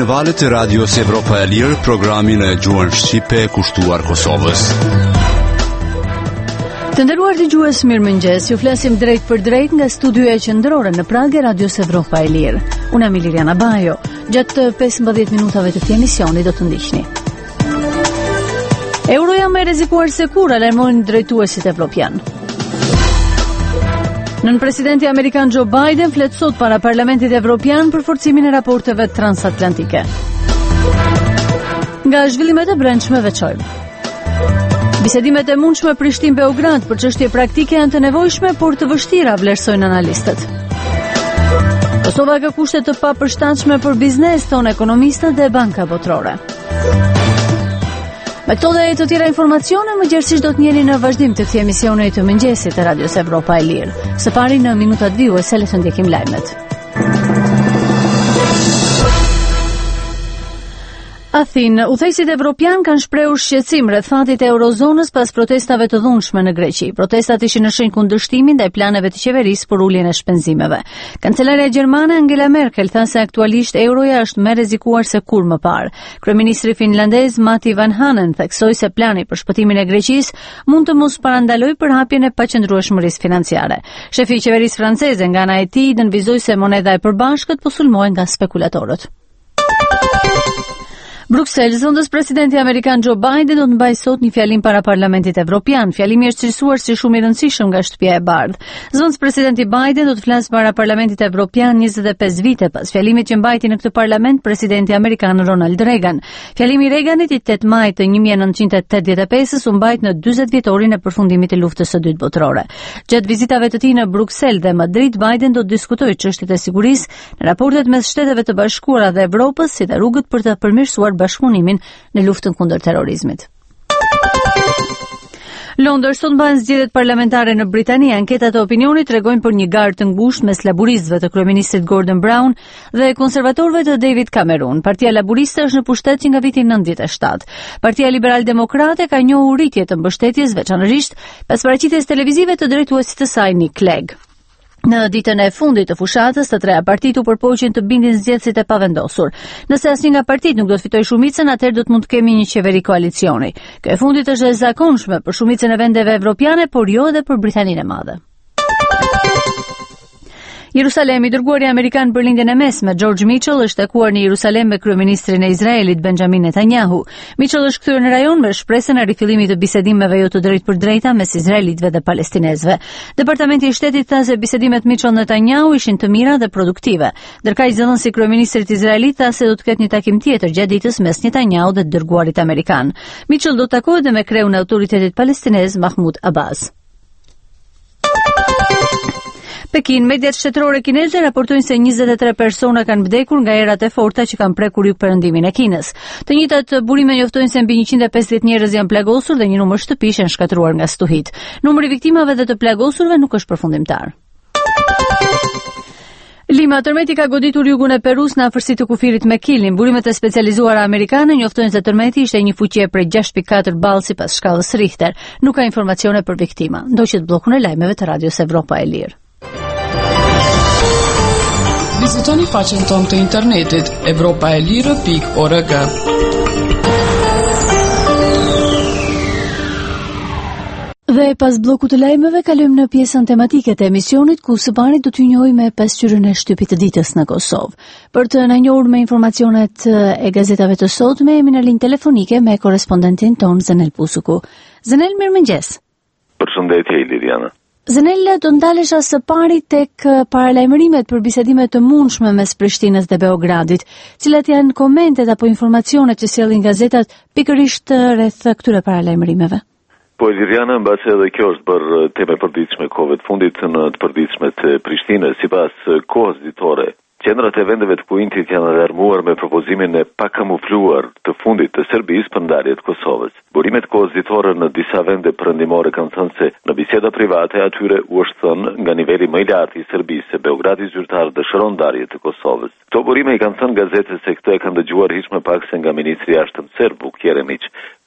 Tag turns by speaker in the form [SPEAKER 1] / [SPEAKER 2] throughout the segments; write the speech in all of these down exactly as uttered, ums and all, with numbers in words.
[SPEAKER 1] valët e Radios Evropa e Lirë, programin e gjuhën shqipe kushtuar Kosovës.
[SPEAKER 2] Të nderuar dëgjues, mirëmëngjes. Ju flasim drejt për drejt nga studioja qendrore në Prag e Radios Evropa e Lirë. Unë jam Liliana Bajo. Gjatë pesëmbëdhjetë minutave të këtij emisioni do të ndiqni. Euroja më e rrezikuar se kur, alarmojnë drejtuesit evropian. Nën presidenti amerikan Joe Biden flet sot para Parlamentit Evropian për forcimin e raporteve transatlantike. Nga zhvillimet e brendshme veçojmë. Bisedimet e mundshme Prishtinë-Beograd për çështje praktike janë të nevojshme, por të vështira, vlerësojnë analistët. Kosova ka kushte të papërshtatshme për biznes, thonë ekonomistët dhe Banka Botërore. Me këto dhe të tjera informacione, më gjerësisht do të njeni në vazhdim të këtij emisioni të mëngjesit të Radios Evropa e Lirë. Së pari në minutat vijuese le të ndjekim lajmet. Athinë, udhëheqësit evropian kanë shprehur shqetësim rreth fatit e eurozonës pas protestave të dhunshme në Greqi. Protestat ishin në shenjë kundërshtimin ndaj planeve të qeverisë për uljen e shpenzimeve. Kancelaria gjermane Angela Merkel tha se aktualisht euroja është më e rrezikuar se kur më parë. Kryeministri finlandez Matti Vanhanen theksoi se plani për shpëtimin e Greqisë mund të mos parandalojë përhapjen e paqëndrueshmërisë financiare. Shefi i qeverisë franceze nga ana e tij dënvizoi se monedha e përbashkët po sulmohet nga spekulatorët. Bruxelles, zëndës presidenti amerikan Joe Biden do të mbajë sot një fjalim para Parlamentit Evropian. Fjalimi është cilësuar si shumë i rëndësishëm nga Shtëpia e Bardhë. Zëndës presidenti Biden do të flasë para Parlamentit Evropian njëzet e pesë vite pas fjalimit që mbajti në këtë parlament presidenti amerikan Ronald Reagan. Fjalimi i Reaganit i tetë maj të një mijë e nëntëqind e tetëdhjetë e pesë u mbajt në dyzet vjetorin e përfundimit të luftës së dytë botërore. Gjatë vizitave të tij në Bruxelles dhe Madrid, Biden do të diskutojë çështjet e sigurisë në raportet mes Shteteve të Bashkuara dhe Evropës, si dhe rrugët për të përmirësuar bashkëpunimin në luftën kundër terrorizmit. Londër sot mban zgjedhjet parlamentare në Britani. Anketat e opinionit tregojnë për një garë të ngushtë mes laburistëve të kryeministit Gordon Brown dhe konservatorëve të David Cameron. Partia Laburiste është në pushtet që nga viti nëntëdhjetë e shtatë. Partia Liberal-Demokrate ka njohur rritje të mbështetjes, veçanërisht pas paraqitjes televizive të drejtuesit të saj Nick Clegg. Në ditën e fundit të fushatës, të treja partitë u përpoqën të bindin zgjedhësit e pavendosur. Nëse asnjë nga partitë nuk do të fitojë shumicën, atëherë do të mund të kemi një qeveri koalicioni. Kjo e fundit është e zakonshme për shumicën e vendeve evropiane, por jo edhe për Britaninë e Madhe. Jerusalemi, dërguari amerikan për lindjen e mesme George Mitchell është takuar në Jerusalem me kryeministrin e Izraelit Benjamin Netanyahu. Mitchell është kthyer në rajon me shpresën e rifillimit të bisedimeve jo të drejtë për drejta mes izraelitëve dhe palestinezëve. Departamenti i Shtetit tha se bisedimet Mitchell-Netanyahu ishin të mira dhe produktive. Ndërkaq zëdhënësi kryeministrit izraelit tha se do të ketë një takim tjetër gjatë ditës mes Netanyahu dhe dërguarit amerikan. Mitchell do të takohet dhe me kreun e autoritetit palestinez Mahmoud Abbas. Pekin, mediat shtetërore kineze raportojnë se njëzet e tre persona kanë vdekur nga erat e forta që kanë prekur jugperëndimin e Kinës. Të njëjtat burime njoftojnë se mbi njëqind e pesëdhjetë njerëz janë plagosur dhe një numër shtëpish janë shkatruar nga stuhit. Numri i viktimave dhe të plagosurve nuk është përfundimtar. Lima, tërmeti ka goditur jugun e Perus në afërsitë të kufirit me Kilin. Burimet e specializuara amerikane njoftojnë se tërmeti ishte një fuqie prej gjashtë pikë katër ballë sipas shkallës Richter. Nuk ka informacione për viktima. Ndoqët bllokun e lajmeve të Radios Evropa e Lirë.
[SPEAKER 3] Vizitoni faqen tonë të internetit evropaelire pikë org.
[SPEAKER 2] Dhe pas bllokut të lajmeve kalojmë në pjesën tematike të emisionit, ku së pari do t'ju njohim me pasqyrën e shtypit të ditës në Kosovë. Për të na njohur me informacionet e gazetave të sotme, jemi në linjë telefonike me korespondentin ton Zenel Pusuku. Zenel, mirëmëngjes.
[SPEAKER 4] Përshëndetje Liliana.
[SPEAKER 2] Zenel, do ndalesha së pari tek paralajmërimet për bisedime të mundshme mes Prishtinës dhe Beogradit. Cilat janë komentet apo informacionet që sjellin gazetat pikërisht rreth këtyre paralajmërimeve?
[SPEAKER 4] Po Liliana, mbase edhe kjo është bërë temë e përditshme kohëve të fundit në të përditshme të Prishtinës, sipas kohës ditore. Qendrat e vendeve të Kuintit janë alarmuar me propozimin e pakamufluar të fundit të Serbisë për ndarje të Kosovës. Burimet kohëzitore në disa vende perëndimore kanë thënë se në biseda private atyre u është thënë nga niveli më i lartë i Serbisë se Beogradi zyrtar dëshiron ndarje të Kosovës. Këto burime i kanë thënë gazetës se këtë e kanë dëgjuar hiç më pak se nga ministri i jashtëm serb Vuk Jeremić,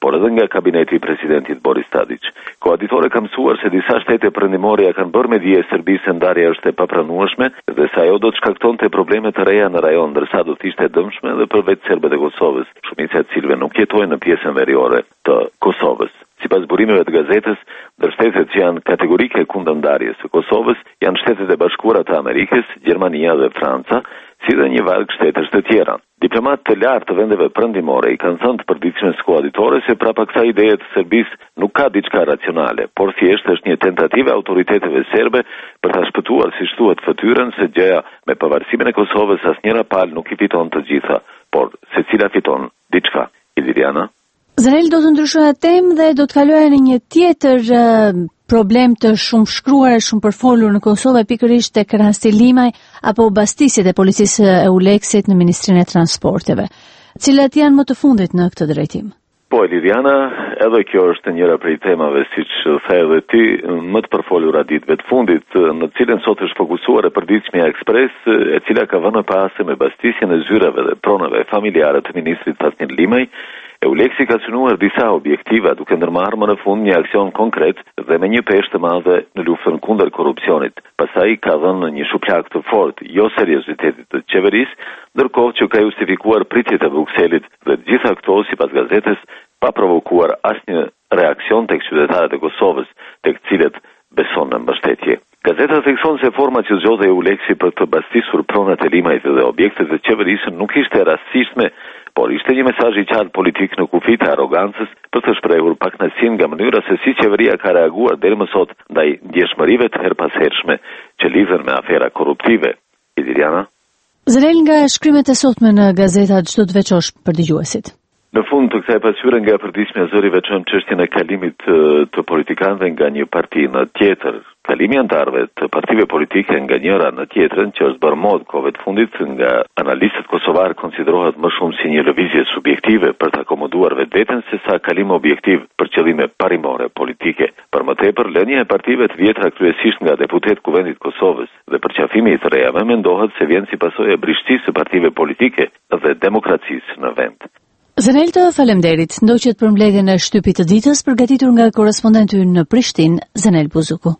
[SPEAKER 4] por edhe nga kabineti i presidentit Boris Tadić. Koaditore ka mësuar se disa shtete perëndimore ja kanë bërë me dije Serbisë se ndarja është e papranueshme dhe se ajo do të shkaktonte probleme të reja në rajon, ndërsa do të ishte e dëmshme edhe për vetë serbët e Kosovës, shumica e cilëve nuk jetojnë në pjesën veriore të Kosovës. Sipas burimeve të gazetës, ndër shtetet që janë kategorike kundër ndarjes së Kosovës janë Shtetet e Bashkuara të Amerikës, Gjermania dhe Franca, si dhe një varg shtetësh të tjera. Diplomatë të lartë të vendeve perëndimore i kanë thënë të përditshmes koaditore se prapa kësaj ideje të Serbisë nuk ka diçka racionale, por thjesht është një tentativë e autoriteteve serbe për ta shpëtuar, siç thuhet, fytyrën se gjëja me pavarësimin e Kosovës asnjëra palë nuk i fiton të gjitha, por secila fiton diçka. Iliriana?
[SPEAKER 2] Zanel, do të ndryshoja temë dhe do të kaloja në një tjetër uh, problem të shumë shkruar e shumë përfolur në Kosovë, pikërisht tek rasti Limaj apo bastisjet e policisë e Uleksit në Ministrinë e Transporteve. Cilat janë më të fundit në këtë drejtim?
[SPEAKER 4] Po, Liliana, edhe kjo është njëra prej temave, siç the edhe ti, më të përfolura ditëve të fundit, në cilën sot është fokusuar e përditshmja ekspres, e cila ka vënë pas me bastisjen e zyrave dhe pronave familjare të ministrit Tasnir Limaj. Euleksi ka synuar disa objektiva duke ndërmarrë më në fund një aksion konkret dhe me një peshë të madhe në luftën kundër korrupsionit. Pastaj ka dhënë një shuplak të fortë jo seriozitetit të qeverisë, ndërkohë që ka justifikuar pritjet e Brukselit dhe të gjitha këto, sipas gazetës, pa provokuar asnjë reaksion tek qytetarët e Kosovës, tek cilët beson në mbështetje. Gazeta thekson se forma që zgjodhej Euleksi për të bastisur pronat e Limajt dhe objektet e qeverisë nuk ishte e rastësishme, por ishte një mesazh i qartë politik në kufit e arrogancës për të shprehur pakënaqësinë nga mënyra se si qeveria ka reaguar deri më sot ndaj ndjeshmërive të herpashershme që lidhen me afera korruptive. Iliriana?
[SPEAKER 2] Zanel, nga shkrimet e sotme në gazeta, çdo të veçosh për dëgjuesit?
[SPEAKER 4] Në fund të kësaj pasqyre nga përditshmja zëri veçojmë çështjen e kalimit të, të politikanëve nga një parti në tjetër. Kalimi antarëve të partive politike nga njëra në tjetrën, që është bërë mod kohëve të fundit nga analistët kosovar, konsiderohet më shumë si një lëvizje subjektive për të akomoduar vetveten se sa kalim objektiv për qëllime parimore politike. Për më tepër, lënia e partive të vjetra kryesisht nga deputet Kuvendit Kosovës dhe përqafimi i të rejave mendohet se vjen si pasojë e brishtisë së partive politike dhe demokracisë në vend.
[SPEAKER 2] Zanel, të faleminderit. Ndoqet për mbledhjen e shtypit të ditës përgatitur nga korrespondenti ynë në Prishtinë, Zanel Buzuku.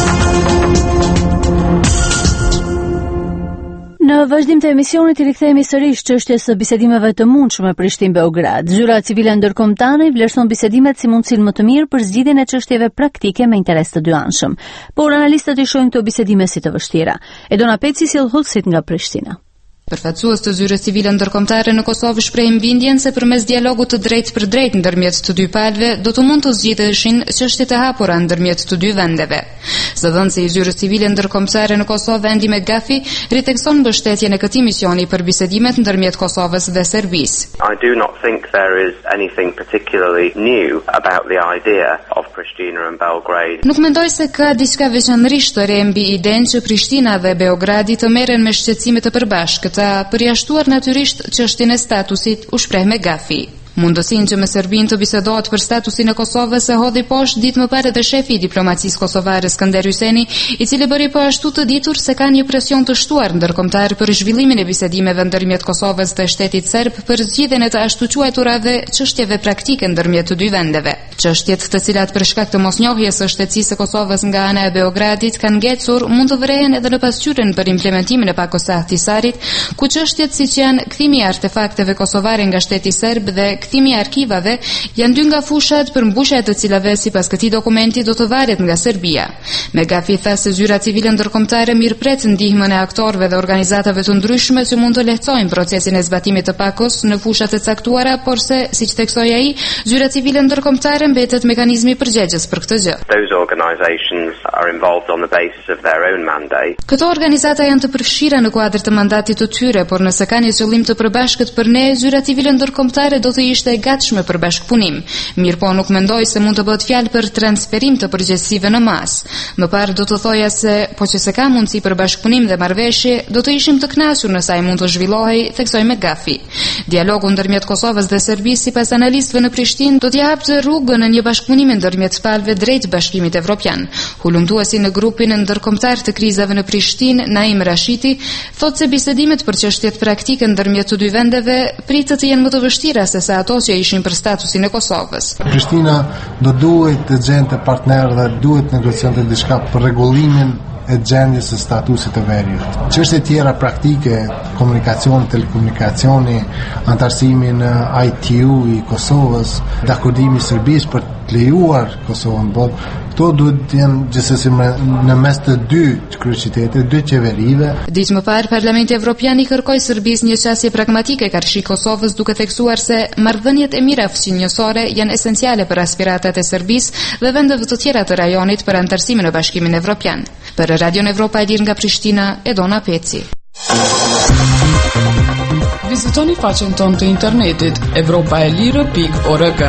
[SPEAKER 2] Në vazhdim të emisionit i rikthehemi sërish çështjes së bisedimeve të mundshme Prishtinë-Beograd. Zyra civile ndërkombëtare vlerëson bisedimet si mundësinë më të mirë për zgjidhjen e çështjeve praktike me interes të dyanshëm. Por analistët i shohin këto bisedime si të vështira. Edona Peci sjell hollësit nga Prishtina.
[SPEAKER 5] Përfaqësues të Zyrës Civile Ndërkombëtare në Kosovë shprehin bindjen se përmes dialogut të drejtë për drejtë ndërmjet të dy palëve do të mund të zgjidheshin çështjet e hapura ndërmjet të dy vendeve. Zëdhënësi i Zyrës Civile Ndërkombëtare në Kosovë, Endi Megafi, ritekson mbështetjen e këtij misioni për bisedimet ndërmjet Kosovës dhe Serbisë.
[SPEAKER 6] I do not think there is anything particularly new about the idea of Pristina and Belgrade.
[SPEAKER 5] Nuk mendoj se ka diçka veçanërisht të re mbi idenë që Prishtina dhe Beogradi të merren me shqetësime të përbashkëta, përjashtuar natyrisht çështjen e statusit, u shpreh Megafi. Mundësinë që me Serbinë të bisedohet për statusin e Kosovës e hodhi poshtë ditë më parë edhe shefi i diplomacisë kosovare Skënder Hyseni, i cili bëri po ashtu të ditur se ka një presion të shtuar ndërkombëtar për zhvillimin e bisedimeve ndërmjet Kosovës dhe shtetit serb për zgjidhjen e të ashtu quajturave çështjeve praktike ndërmjet të dy vendeve. Çështjet të cilat për shkak të mosnjohjes së shtetësisë së Kosovës nga ana e Beogradit kanë ngecur mund të vrehen edhe në pasqyrën për implementimin e pakosahtë Tisarit, ku çështjet siç janë kthimi i artefakteve kosovare nga shteti serb dhe kthimi i arkivave janë dy nga fushat për mbushje të cilave sipas këtij dokumenti do të varet nga Serbia. Megafi tha se zyra civile ndërkombëtare mirëpret ndihmën e aktorëve dhe organizatave të ndryshme që mund të lehtësojnë procesin e zbatimit të pakos në fushat e caktuara, por se, siç theksoi ai, zyra civile ndërkombëtare mbetet mekanizmi përgjegjës për këtë gjë.
[SPEAKER 6] Those organizations are involved on the basis of their own mandate.
[SPEAKER 5] Këto organizata janë të përfshira në kuadër të mandatit të tyre, por nëse kanë një qëllim të përbashkët për ne, zyra civile ndërkombëtare do të ishte e gatshme për bashkëpunim. Mirë po nuk mendoj se mund të bëhet fjalë për transferim të përgjegjësive në masë. Më parë do të thoja se po që se ka mundësi për bashkëpunim dhe marrëveshje, do të ishim të kënaqur nëse ai mund të zhvillohej, theksoi Megafi. Dialogu ndërmjet Kosovës dhe Serbisë sipas analistëve në Prishtinë do të japë rrugën në një bashkëpunim ndërmjet palëve drejt Bashkimit Evropian. Evropian. Hulumtuesi në grupin ndërkombëtar të krizave në Prishtinë, Naim Rashiti, thotë se bisedimet për çështjet praktike ndërmjet të dy vendeve pritet të jenë më të vështira se sa ato që ishin për statusin e Kosovës.
[SPEAKER 7] Prishtina do duhet të gjente partner dhe duhet negociante diçka për rregullimin e gjendjes së statusit të veriut. Çështje tjera praktike, komunikacioni, telekomunikacioni, antarësimin I T U i Kosovës, dakordimi i Serbisë për të lejuar Kosovën, por këto duhet të jenë gjithsesi në mes të dy kryeqyteteve, dy qeverive.
[SPEAKER 5] Ditë më parë, Parlamenti Evropian i kërkoi Serbisë një qasje pragmatike karshi Kosovës, duke theksuar se marrëdhëniet e mira fqinjësore janë esenciale për aspiratat e Serbisë dhe vendeve të tjera të rajonit për antarësimin në Bashkimin Evropian. Për Radio Evropa e Lirë nga Prishtina, Edona Peci.
[SPEAKER 3] Vizitoni faqen tonë të internetit evropaelire pikë org.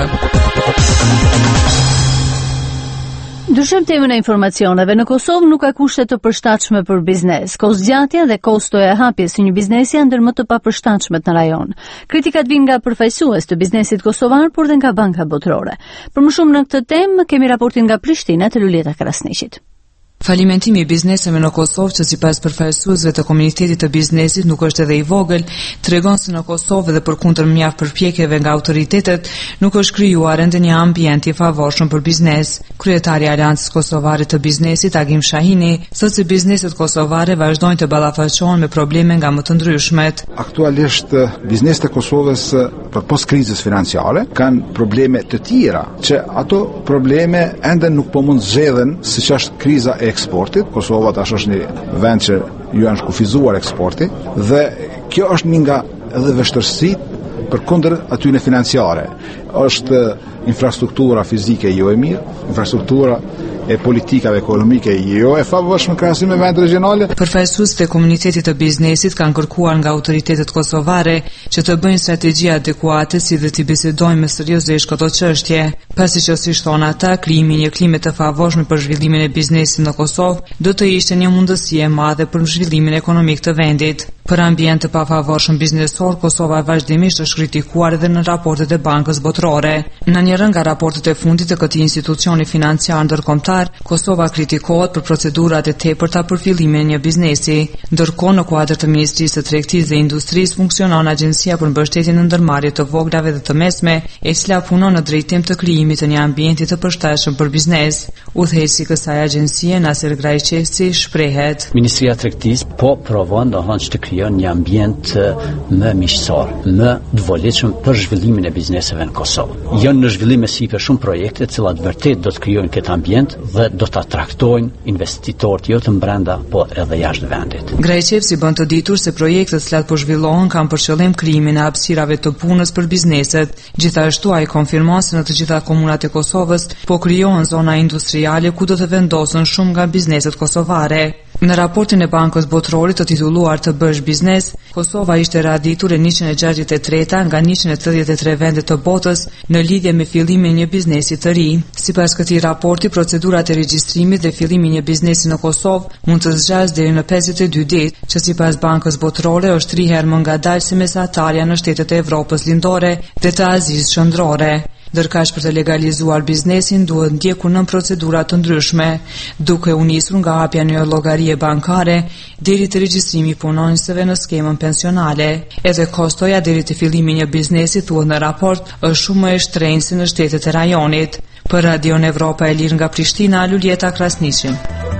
[SPEAKER 2] Ndryshim temën e informacioneve, në Kosovë nuk ka kushte të përshtatshme për biznes. Kostzgjatja dhe kostoja e hapjes së një biznesi janë ndër më të papërshtatshmet në rajon. Kritikat vijnë nga përfaqësues të biznesit kosovar, por dhe nga banka botërore. Për më shumë në këtë temë, kemi raportin nga Prishtina të Luljeta Krasniqit.
[SPEAKER 8] Falimentimi i bizneseve në Kosovë, që sipas përfaqësuesve të komunitetit të biznesit nuk është edhe i vogël, tregon se në Kosovë dhe përkundër mjaft përpjekjeve nga autoritetet, nuk është krijuar ende një ambient i favorshëm për biznes. Kryetari i Aleancës Kosovare të Biznesit, Agim Shahini, thotë se bizneset kosovare vazhdojnë të ballafaqohen me probleme nga më të ndryshmet.
[SPEAKER 9] Aktualisht bizneset e Kosovës përpos krizës financiare kanë probleme të tjera, që ato probleme ende nuk po mund zgjedhen siç është kriza e eksportit. Kosova tash është një vend që ju janë shkufizuar eksporti dhe kjo është një nga edhe vështirësitë përkundër atyre financiare. Është infrastruktura fizike jo e mirë, infrastruktura e politikave ekonomike jo e favorshme krahasim me vendet regjionale.
[SPEAKER 8] Përfaqësuesit e komunitetit të biznesit kanë kërkuar nga autoritetet kosovare që të bëjnë strategji adekuate si dhe të bisedojnë me seriozisht këto çështje, pasi që si thon ata, krijimi i një klime të favorshme për zhvillimin e biznesit në Kosovë do të ishte një mundësi e madhe për zhvillimin ekonomik të vendit. Për ambient të pafavorshëm biznesor, Kosova vazhdimisht është kritikuar edhe në raportet e Bankës Botërore. Në njërin nga raportet e fundit të këtij institucioni financiar ndërkombëtar, Kosova kritikohet për procedurat e tepërta për fillimin e një biznesi. Ndërkohë, në kuadër të Ministrisë së Tregtisë dhe Industrisë funksionon Agjencia për mbështetjen në ndërmarrje të voglave dhe të mesme, e cila punon në drejtim të krijimit të një ambienti të përshtatshëm për biznes. Udhëheqësi i kësaj agjencie, Nasir Grajçevci, shprehet:
[SPEAKER 10] Ministria e Tregtisë po provon domthonjë të krijon një ambient më miqësor, më të volitshëm për zhvillimin e bizneseve në Kosovë. Janë në zhvillim si për shumë projekte, të cilat vërtet do të krijojnë këtë ambient dhe do të atraktojnë investitorët jo të brenda, po edhe jashtë vendit.
[SPEAKER 8] Grajçevci bën të ditur se projektet që po zhvillohen kanë për qëllim krijimin e hapësirave të punës për bizneset. Gjithashtu ai konfirmon se në të gjitha komunat e Kosovës po krijohen zona industriale ku do të vendosen shumë nga bizneset kosovare. Në raportin e Bankës Botërore të titulluar Të bësh biznes, Kosova ishte raditur e njëqind e gjashtëdhjetë e treta nga njëqind e tridhjetë e tre vende të botës në lidhje me fillimin e një biznesi të ri. Sipas këtij raporti, procedurat e regjistrimit dhe fillimi i një biznesi në Kosovë mund të zgjasë deri në pesëdhjetë e dy ditë, që sipas Bankës Botërore është tri herë më ngadalë se mesatarja në shtetet e Evropës Lindore dhe të Azisë Qendrore. Ndërkaq për të legalizuar biznesin duhet ndjekur nën procedura të ndryshme, duke u nisur nga hapja në llogarie bankare deri te regjistrimi i punonjësve në skemën pensionale. Edhe kostoja deri te fillimi i një biznesi, thuhet në raport, është shumë më e shtrenjtë se në shtetet e rajonit. Për Radio Evropa e Lirë nga Prishtina, Luljeta Krasniqi.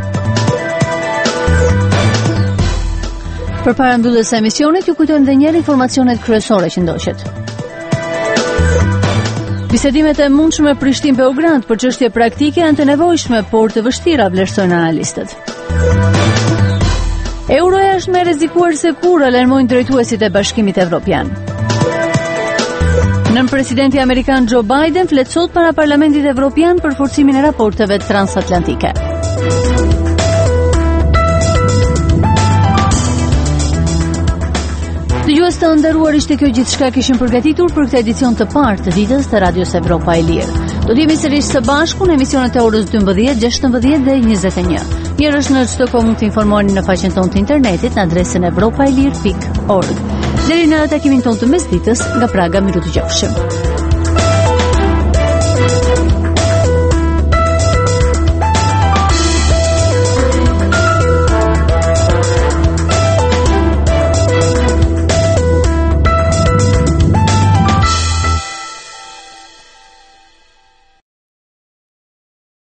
[SPEAKER 2] Përpara mbylljes së emisionit, ju kujtojmë edhe një herë informacionet kryesore që ndoqet. Bisedimet e mundshme Prishtinë-Beograd për çështje praktike janë të nevojshme, por të vështira, vlerësojnë analistët. Euroja është më e rrezikuar se kur, alarmojnë drejtuesit e Bashkimit Evropian. Nën presidenti amerikan Joe Biden flet sot para Parlamentit Evropian për forcimin e raporteve transatlantike. Dëgjues të nderuar, ishte kjo gjithçka kishim përgatitur për këtë edicion të parë të ditës të Radios Evropa e Lirë. Do të jemi sërish së bashku në emisionet e orës dymbëdhjetë, gjashtëmbëdhjetë dhe njëzet e një. Mirësh në çdo kohë mund të informoheni në faqen tonë të internetit në adresën evropaelir pikë org. Deri në takimin tonë të mesditës, nga Praga, miru të gjofshim.